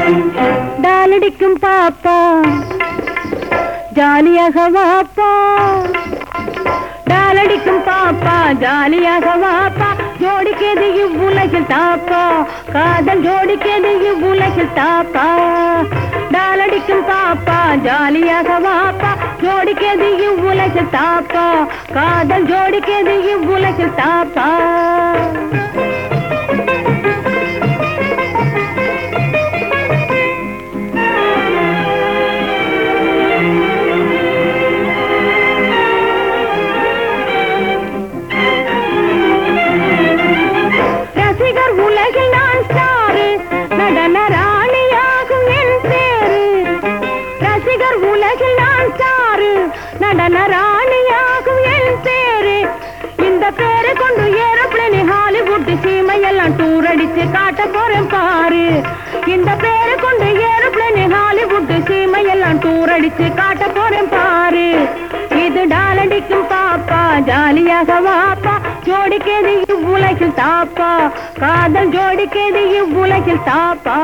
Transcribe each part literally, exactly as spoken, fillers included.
டாலடிக்கும் பாப்பா ஜாலியாக வாப்பா, டாலடிக்கும் பாப்பா ஜாலியாக வாப்பா, ஜோடிக்கது இவ்வுலகில் தாப்பா, காதல் ஜோடிக்கது இவ்வுலகில் தாப்பா. டாலடிக்கும் பாப்பா ஜாலியாக வாப்பா, ஜோடிக்கது இவ்வுலகில் தாப்பா, காதல் ஜோடிக்கது இவ்வுலகில் தாப்பா. ரசிகர் உலகில் நான் ஸ்டாரு, நடன ராணியாகும் என் பேரு. ரசிகர் உலகில் நான் ஸ்டாரு, நடன ராணியாகும் என் பேரு. இந்த பேரை கொண்டு ஏரோப்ளேன் ஹாலிவுட் சீமையெல்லாம் டூர் அடிச்சு காட்ட போறேன் பாரு. இந்த பேரை கொண்டு ஏரோப்ளேன் ஹாலிவுட் சீமையெல்லாம் டூர் அடிச்சு காட்ட போறேன் பாரு. இது டாலடிக்கும் பாப்பா ஜாலியாக வாப்பா, ஜோடிக்கது இவ்வுலகில் தாப்பா, காதல் ஜோடிக்கது இவ்வுலகில் தாப்பா.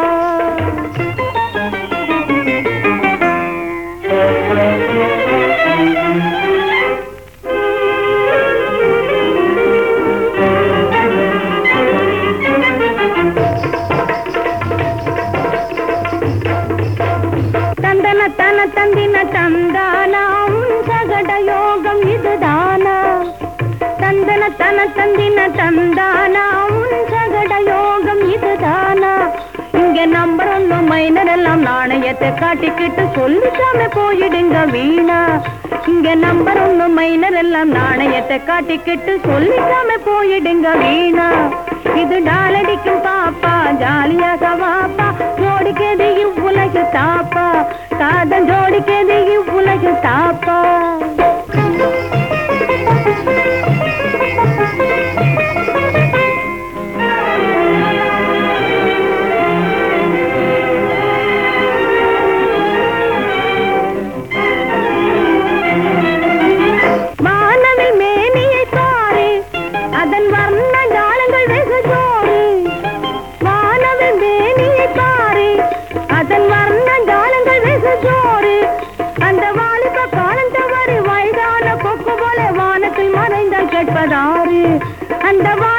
தந்தன தன தந்தின தந்தானா உன் சகட யோகம் இதுதானா. தந்தன தன தந்தின தந்தானா உன் சகட யோகம் இதுதானா. இங்க நம்பர் ஒண்ணு மைனர் எல்லாம் நாணயத்தை காட்டிக்கிட்டு சொல்லிக்காம போயிடுங்க வீணா. இங்க நம்பர் ஒண்ணு மைனர் எல்லாம் நாணயத்தை காட்டிக்கிட்டு சொல்லிக்காம போயிடுங்க வீணா. இது டாலடிக்கும் பாப்பா ஜாலியாக வாப்பா, ஜோடிக்கது இவ்வுலகு தாப்பா, காதல் ஜோடிக்கது இவ்வுலகு தாப்பா. வானவில் மேனியை பாரு, அதன் வர்ண ஜாலங்கள் வெகு ஜோறு. வானவில் மேனியை பாரு, அதன் வர்ண ஜாலங்கள் வெகு ஜோறு. அந்த வாலிப காலம் தவறி வயதான கொக்கு போல வானத்தில் மறைந்தால் கேட்பதாறு. அந்த